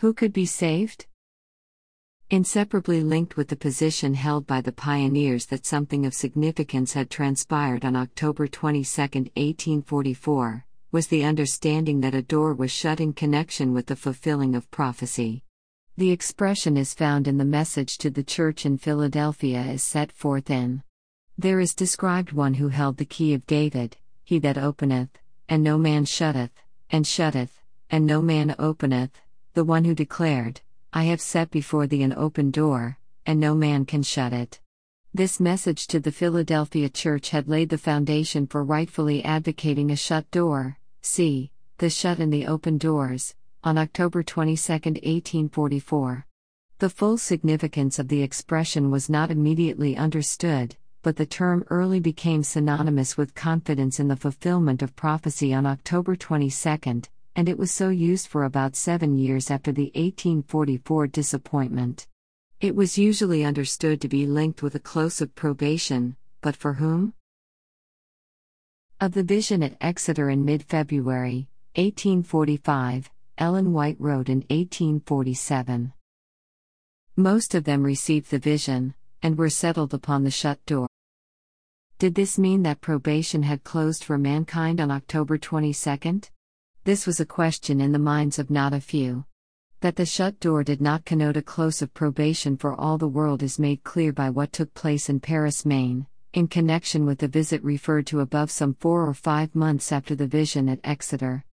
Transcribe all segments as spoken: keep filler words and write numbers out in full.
Who could be saved? Inseparably linked with the position held by the pioneers that something of significance had transpired on October twenty-second, eighteen forty-four, was the understanding that a door was shut in connection with the fulfilling of prophecy. The expression is found in the message to the church in Philadelphia as set forth in. There is described one who held the key of David, he that openeth, and no man shutteth, and shutteth, and no man openeth, the one who declared, I have set before thee an open door, and no man can shut it. This message to the Philadelphia church had laid the foundation for rightfully advocating a shut door, see, the shut and the open doors, on October twenty-second, eighteen forty-four. The full significance of the expression was not immediately understood, but the term early became synonymous with confidence in the fulfillment of prophecy on October twenty-second, and it was so used for about seven years after the eighteen forty-four disappointment. It was usually understood to be linked with a close of probation, but for whom? Of the vision at Exeter in mid-February, eighteen forty-five, Ellen White wrote in eighteen forty-seven. Most of them received the vision, and were settled upon the shut door. Did this mean that probation had closed for mankind on October twenty-second? This was a question in the minds of not a few. That the shut door did not connote a close of probation for all the world is made clear by what took place in Paris, Maine, in connection with the visit referred to above some four or five months after the vision at Exeter.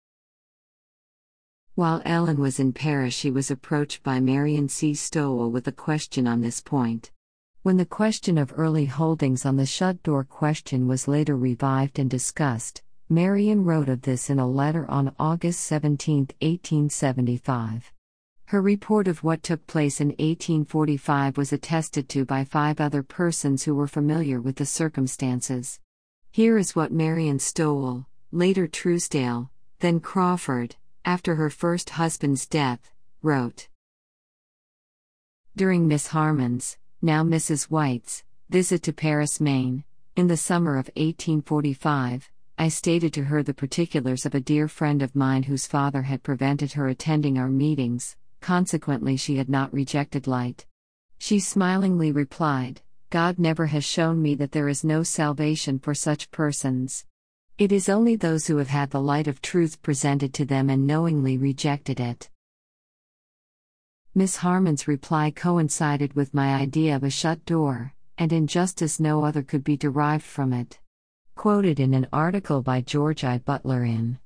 While Ellen was in Paris, she was approached by Marion C. Stowell with a question on this point. When the question of early holdings on the shut door question was later revived and discussed, Marion wrote of this in a letter on August seventeenth, eighteen seventy-five. Her report of what took place in eighteen forty-five was attested to by five other persons who were familiar with the circumstances. Here is what Marion Stowell, later Truesdale, then Crawford, after her first husband's death, wrote. During Miss Harmon's, now Missus White's, visit to Paris, Maine, in the summer of eighteen forty-five, I stated to her the particulars of a dear friend of mine whose father had prevented her attending our meetings, consequently she had not rejected light. She smilingly replied, God never has shown me that there is no salvation for such persons. It is only those who have had the light of truth presented to them and knowingly rejected it. Miss Harmon's reply coincided with my idea of a shut door, and in justice no other could be derived from it. Quoted in an article by George I. Butler in.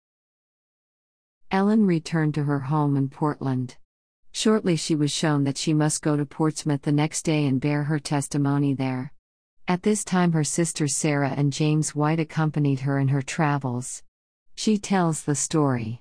Ellen returned to her home in Portland. Shortly she was shown that she must go to Portsmouth the next day and bear her testimony there. At this time her sisters Sarah and James White accompanied her in her travels. She tells the story.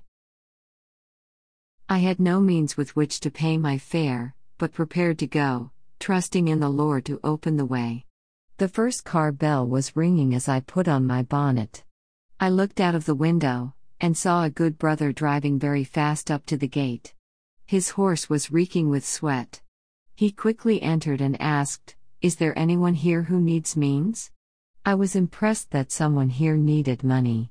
I had no means with which to pay my fare, but prepared to go, trusting in the Lord to open the way. The first car bell was ringing as I put on my bonnet. I looked out of the window, and saw a good brother driving very fast up to the gate. His horse was reeking with sweat. He quickly entered and asked, Is there anyone here who needs means? I was impressed that someone here needed money.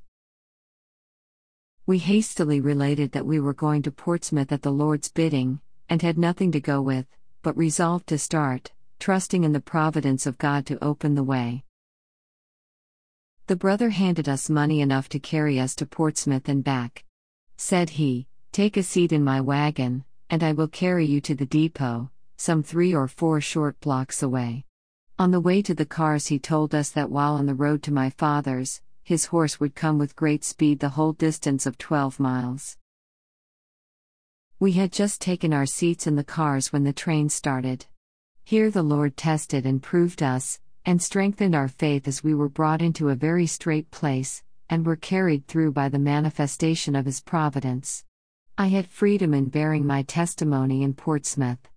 We hastily related that we were going to Portsmouth at the Lord's bidding, and had nothing to go with, but resolved to start, trusting in the providence of God to open the way. The brother handed us money enough to carry us to Portsmouth and back. Said he, Take a seat in my wagon, and I will carry you to the depot, some three or four short blocks away. On the way to the cars he told us that while on the road to my father's, his horse would come with great speed the whole distance of twelve miles. We had just taken our seats in the cars when the train started. Here the Lord tested and proved us, and strengthened our faith as we were brought into a very straight place, and were carried through by the manifestation of His providence. I had freedom in bearing my testimony in Portsmouth.